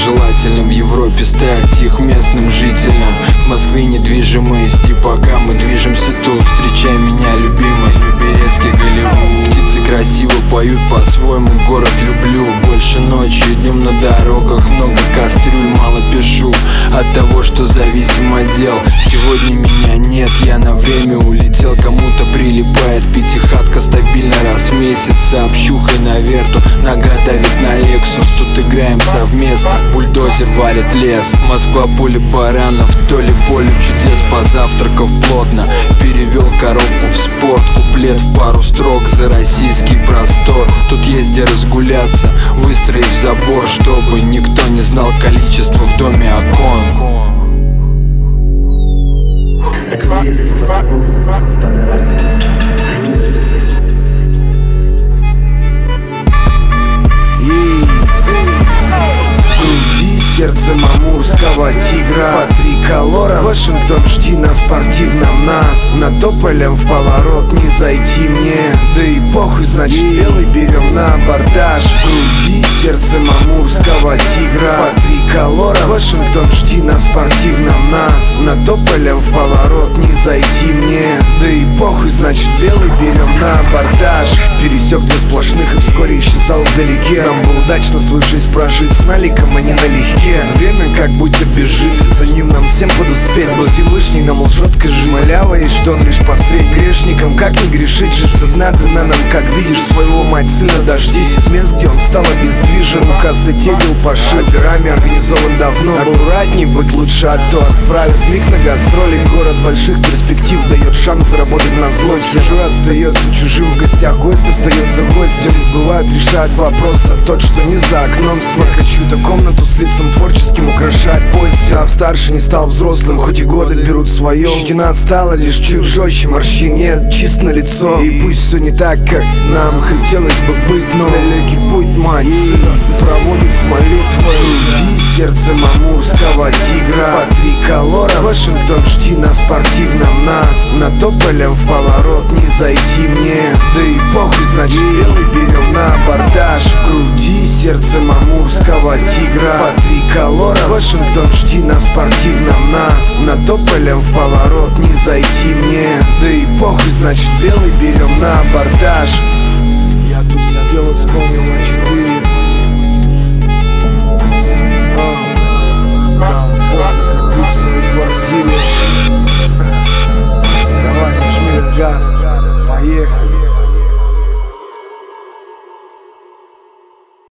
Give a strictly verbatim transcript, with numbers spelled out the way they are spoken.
желательно в Европе стать их местным жителям. В Москве недвижимость, и пока мы движемся тут, встречай меня, любимый, Люберецкий, Голливуд. Птицы красиво поют по-своему, город люблю. Больше ночью, днем на дорогах много кастрюль, мало пишу от того, что зависим от дел. Сегодня меня нет, я на время улетел. Кому-то прилипает пятихатка стабильно раз в месяц. Общухой на верту, нога давит на Лексус. Тут играем совместно, бульдозер валит лес. Москва поле баранов, то ли поле чудес. Позавтракав плотно, перевел коробку в спорт. Куплет в пару строк за российский простор. Тут есть где разгуляться, выстроив забор, чтобы никто не знал количество в доме окон. Люберецкий поцелуй, панорама, сердцем амурского тигра. По триколора Вашингтон, жди на спортивном нас. На тополем в поворот не зайти мне. Да и похуй, значит белый берем на абордаж. В груди сердцем амурского тигра. По триколора Вашингтон, жди на спортивном нас. На тополем в поворот не зайти мне. Да и похуй, значит белый берем на абордаж. Пересек две сплошных и вскоре исчезал вдалеке. Нам бы удачно свою жизнь прожить с наликом, а не налегке. Время как будто бежит, за ним нам всем подуспеть. Но Всевышний нам лжет, кажись, малява есть, что он лишь посредник. Грешникам как не грешить, жить со дна дана нам. Как видишь своего мать сына, дождись из мест, где он стал обездвижен. Указ дел пошит, операми организован давно. Аккуратней быть лучше, а то отправят миг на гастроли. Город больших перспектив дает шанс заработать на зло. Чужой остается чужим, в гостях гость остается гостем. Здесь бывают, решают вопрос, а тот, что не за окном. Смотря чью-то комнату с лицом творческим украшает поезд. Став старше, не стал взрослым, хоть и годы берут свое. Щетина стала лишь чуть жестче, морщин нет, чисто на лицо. И пусть все не так, как нам хотелось бы быть, но далекий путь мать проводит с молитвой. Груди сердцем амурского тигра. По триколора Вашингтон, жди на спортивном нас. На тополем в поворот не зайти мне. Да и похуй, значит белый берем на абордаж. В груди сердцем амурского тигра. По триколора Вашингтон, жди на спортивном нас. На тополем в поворот не зайти мне. Да и похуй, значит белый берем на абордаж. Я тут сидел и вспомнил на четыре.